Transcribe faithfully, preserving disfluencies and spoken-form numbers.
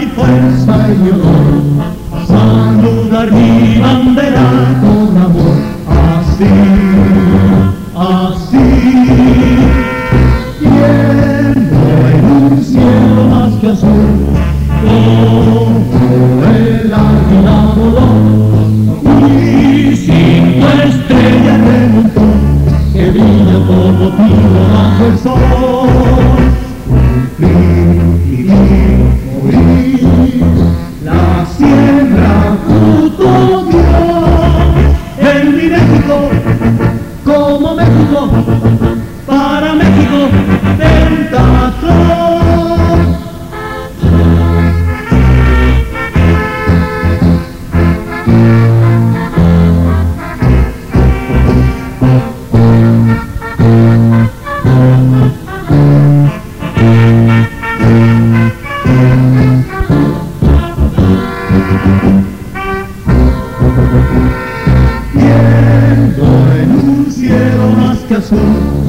mi fuerza y mi honor, saludar mi bandera con amor, así, así, viendo en un cielo más que azul, como el águila voló, y cinco estrellas remontó, que brillan por motivo bajo el sol. La siembra fruto dio en mi México, como México, para México, Pentathlon. Viendo en un cielo más que azul,